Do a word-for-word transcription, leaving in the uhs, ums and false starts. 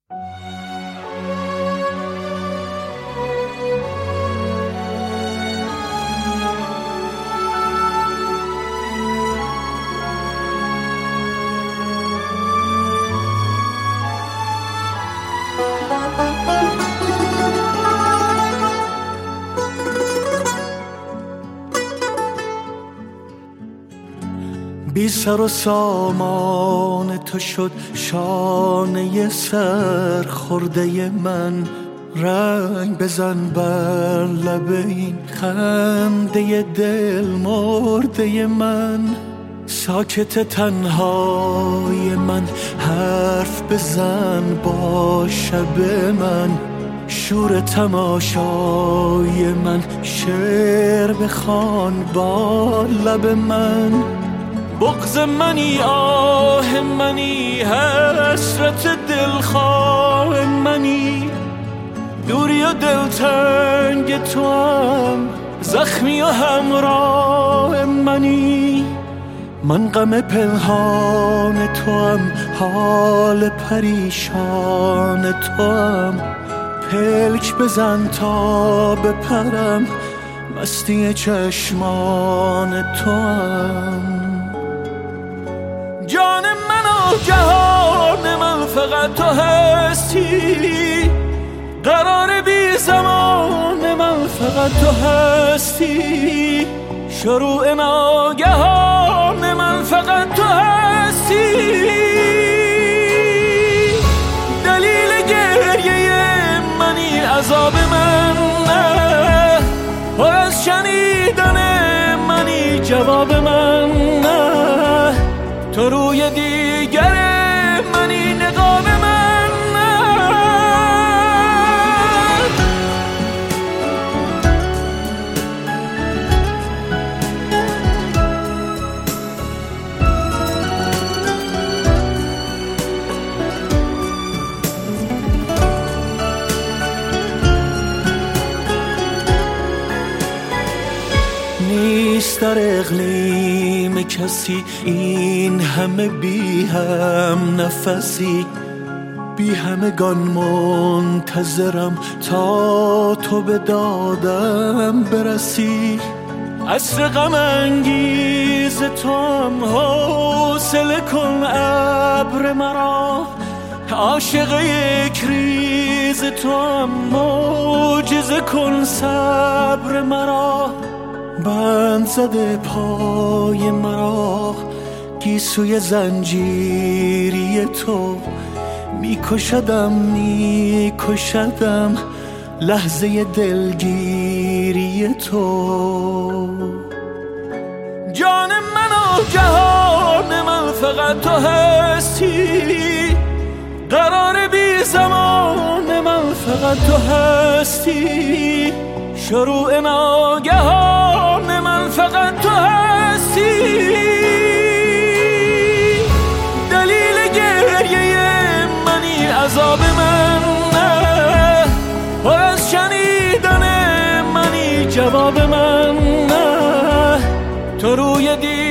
بی سر و سامان تو شد شانه سر خورده من، رنگ بزن بر لب این خنده دل مرده من. ساکت تنهای من حرف بزن با شب من، شور تماشای من شعر بخوان با لب من. بغض منی آه منی حسرت دلخواه منی، دوری و دلتنگ تو هم زخمی و همراه منی. من غم پنهان تو هم حال پریشان تو هم، پلک بزن تا بپرم مستی چشمان تو هم. جان من و جهان من فقط تو هستی، قرار بی زمان من فقط تو هستی، شروع ناگهان من فقط تو هستی. دلیل گریه منی عذاب من نه، پر از شنیدن منی جواب من نه، تو روی دیگر منی نقاب من نه. نیست در اقلیم کسی این همه بی هم نفسی، بی همگان منتظرم تا تو به دادم برسی. عصر غم انگیز تو هم حوصله کن ابر مرا، عاشق یک ریز تو هم معجزه کن صبر مرا. بند زده پای مرا گیسوی زنجیری تو، میکشدم میکشدم لحظه دلگیری تو. جان من و جهان من فقط تو هستی، قرار بی زمان من فقط تو هستی، شروع ناگهان من فقط تو هستی. دلیل گریه منی عذاب من نه، پر از شنیدن منی جواب من نه، تو روی دی